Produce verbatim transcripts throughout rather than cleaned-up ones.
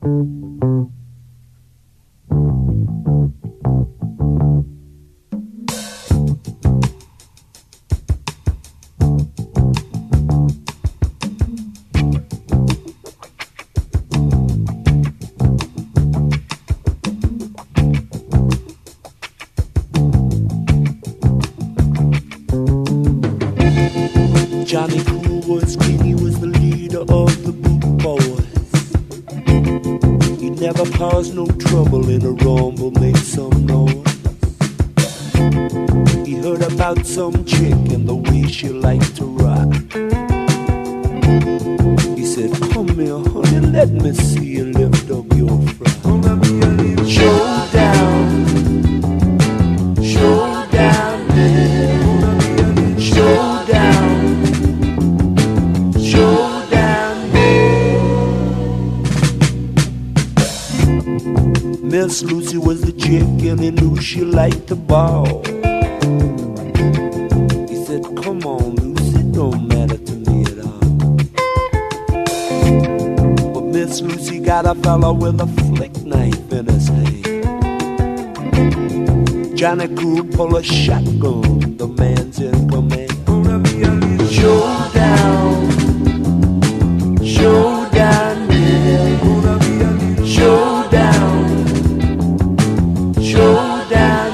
Johnny Cool was king, he was the leader of the Boot Boys. He never caused no trouble in a rumble, made some noise. He heard about some chick and the way she liked to rock. He said, come here, honey, let me see you lift up your frock. Showdown, showdown, man, showdown. Miss Lucy was the chick and he knew she liked to ball. He said, come on, Lucy, don't matter to me at all. But Miss Lucy got a fella with a flick knife in his hand. Johnny Cool pull a shotgun, the man's in command. Showdown, showdown, yeah. Showdown, showdown,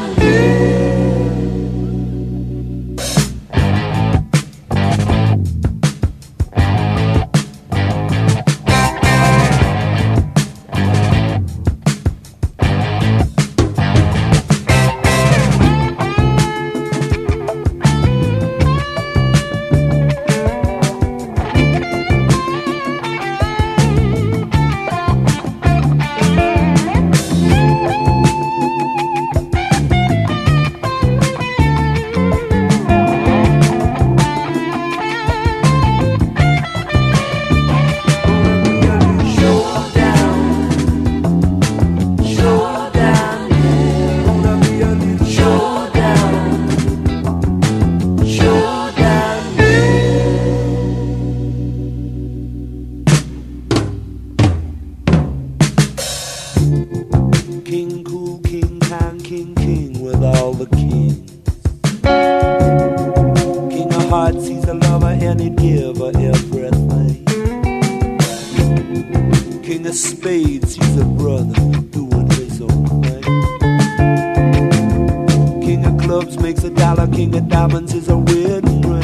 King Cool, King Kong, King King with all the kings. King of Hearts, he's a lover and he'd give her everything. King of Spades, he's a brother doing his own thing. King of Clubs makes a dollar, King of Diamonds is a wedding ring.